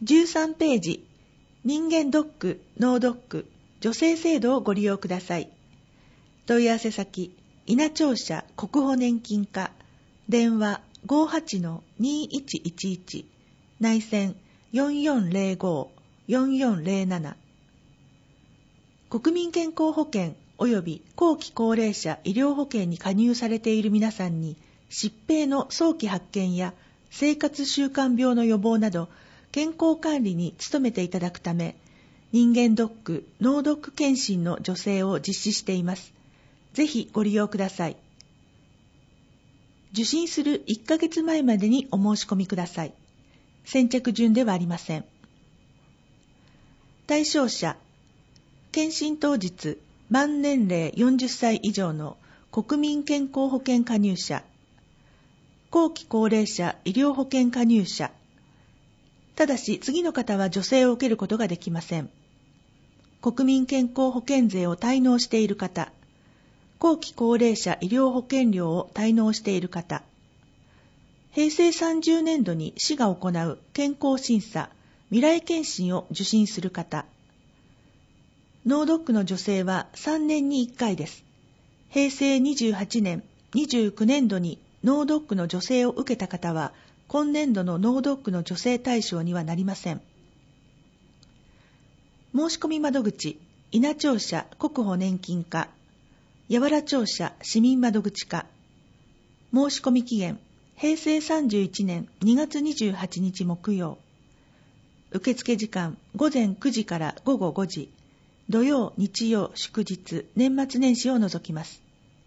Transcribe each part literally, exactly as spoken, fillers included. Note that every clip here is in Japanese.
じゅうさんページ、人間ドック、脳ドック、助成制度をご利用ください。問い合わせ先、稲庁舎国保年金課、電話 ごーはちのにいちいちいち、内線 よんよんゼロご よんよんゼロなな。国民健康保険及び後期高齢者医療保険に加入されている皆さんに、疾病の早期発見や生活習慣病の予防など、健康管理に努めていただくため、人間ドック、脳ドック検診の助成を実施しています。ぜひご利用ください。受診するいっかげつまえまでにお申し込みください。先着順ではありません。対象者、検診当日、満年齢よんじゅっさい以上の国民健康保険加入者、後期高齢者医療保険加入者、ただし次の方は助成を受けることができません。国民健康保険税を滞納している方、後期高齢者医療保険料を滞納している方、へいせいさんじゅうねんどに市が行う健康審査、未来検診を受診する方、脳ドックの助成はさんねんにいっかいです。へいせいにじゅうはちねん、にじゅうきゅうねんどに脳ドックの助成を受けた方は、今年度の脳ドックの助成対象にはなりません。申し込み窓口、稲庁舎国保年金課、八原庁舎市民窓口課。申し込み期限、へいせいさんじゅういちねんにがつにじゅうはちにち木曜。受付時間、ごぜんくじからごごごじ、土曜、日曜、祝日、年末年始を除きます。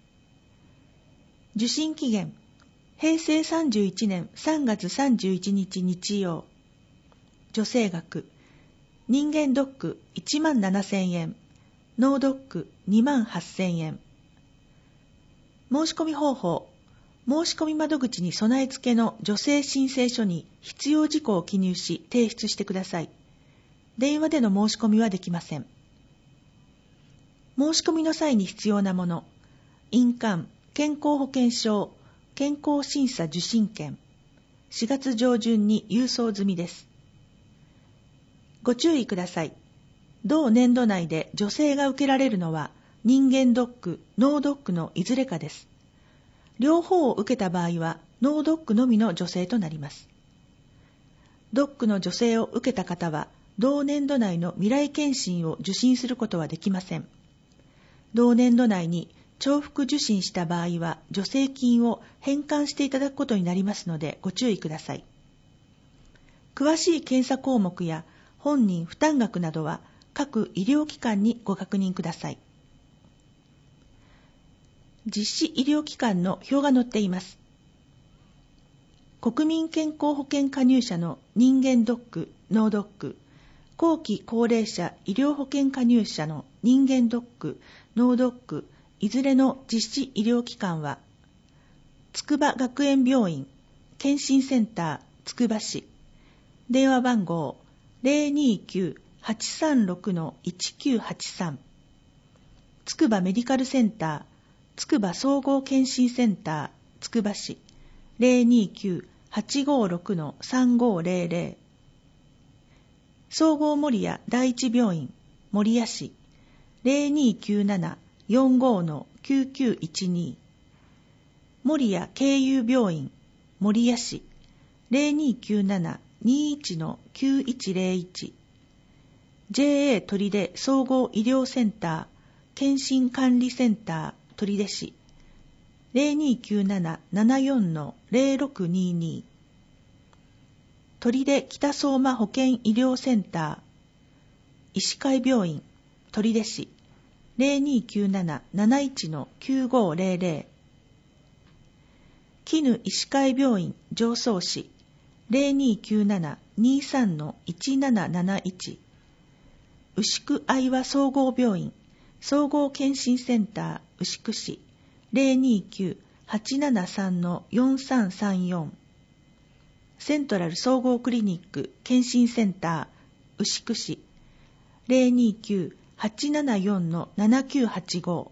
受診期限、へいせいさんじゅういちねんさんがつさんじゅういちにち日曜。助成額、人間ドックいちまんななせんえん、脳ドックにまんはっせんえん。申し込み方法、申し込み窓口に備え付けの助成申請書に必要事項を記入し提出してください。電話での申し込みはできません。申し込みの際に必要なもの、印鑑、健康保険証、健康審査受診券、しがつ上旬に郵送済みです。ご注意ください。同年度内で助成が受けられるのは、人間ドック、脳ドックのいずれかです。両方を受けた場合は、脳ドックのみの助成となります。ドックの助成を受けた方は、同年度内の未来検診を受診することはできません。同年度内に重複受診した場合は、助成金を返還していただくことになりますので、ご注意ください。詳しい検査項目や本人負担額などは、各医療機関にご確認ください。実施医療機関の表が載っています。国民健康保険加入者の人間ドック、脳ドック、後期高齢者医療保険加入者の人間ドック、脳ドック、いずれの実施医療機関は、筑波学園病院、健診センター、つくば市、電話番号 ゼロにきゅう はちさんろく いちきゅうはちさん、つくばメディカルセンター、つくば総合健診センター、つくば市、ゼロにきゅう はちごろく さんごゼロゼロ、総合守谷第一病院、守谷市、ゼロにきゅうなな よんご きゅうきゅういちに、守谷慶友病院、守谷市、ゼロにきゅうなな にいち きゅういちゼロいち、ジェーエー 取手総合医療センター、健診管理センター、取手市、ゼロにきゅうなな ななよん ゼロろくにに、取手北相馬保健医療センター、医師会病院、取手市、ゼロにきゅうなな なないち きゅうごゼロゼロ、絹医師会病院、常総市、ゼロにきゅうなな にさん いちなななないち、牛久愛和総合病院、総合健診センター、牛久市、ゼロにきゅう はちななさん よんさんさんよん、セントラル総合クリニック健診センター、牛久市、ゼロにきゅう はちななよん ななきゅうはちご、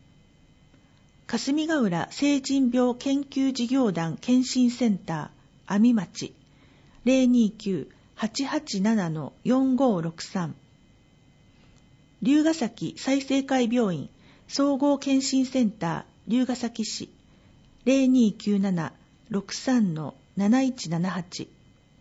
霞ヶ浦成人病研究事業団健診センター、阿見町、ゼロにきゅうはちはちななのよんごろくさん、龍ヶ崎済生会病院総合健診センター龍ヶ崎市 ゼロにきゅうななろくさんのなないちななはち、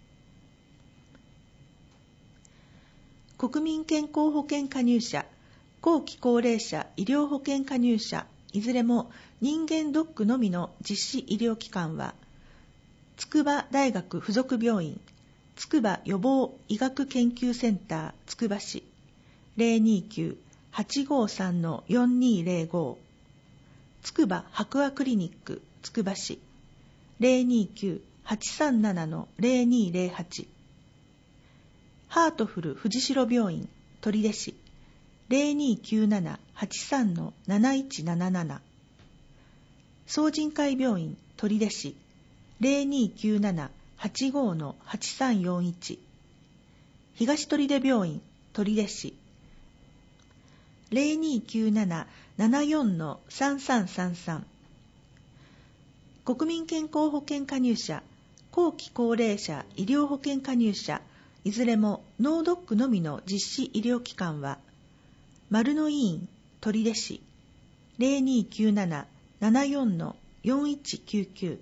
国民健康保険加入者、後期高齢者医療保険加入者いずれも人間ドックのみの実施医療機関は筑波大学附属病院筑波予防医学研究センターつくば市 ゼロにきゅうはちごさんのよんにゼロご、筑波白亜クリニックつくば市 ゼロにきゅうはちさんななのゼロにゼロはち、ハートフル藤代病院取手市 ゼロにきゅうななはちさんのなないちなななな、総人会病院取手市 ゼロにきゅうななはちごのはちさんよんいち、東取手病院取手市 ゼロにきゅうななななよんのさんさんさんさん、国民健康保険加入者、後期高齢者医療保険加入者いずれもノードックのみの実施医療機関は丸の医院取手市 ゼロにきゅうななななよんのよんいちきゅうきゅう、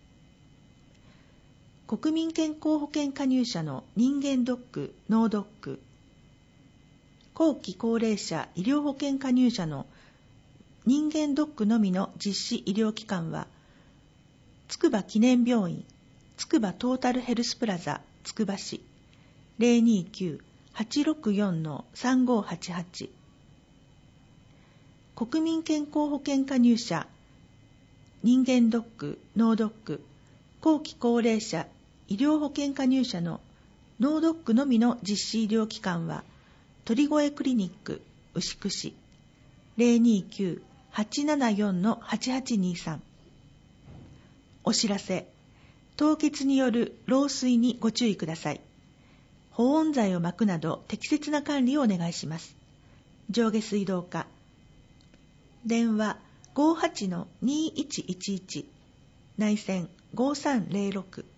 国民健康保険加入者の人間ドックノードック、後期高齢者医療保険加入者の人間ドックのみの実施医療機関は筑波記念病院筑波トータルヘルスプラザつくば市 ゼロにきゅうはちろくよんのさんごはちはち、国民健康保険加入者人間ドックノードック、後期高齢者医療保険加入者のノードックのみの実施医療機関は鳥越クリニック牛久市 ゼロにきゅうはちななよんのはちはちにさん。お知らせ、凍結による漏水にご注意ください。保温材を巻くなど適切な管理をお願いします。上下水道課電話 ごーはちのにいちいちいち、内線ごさんゼロろく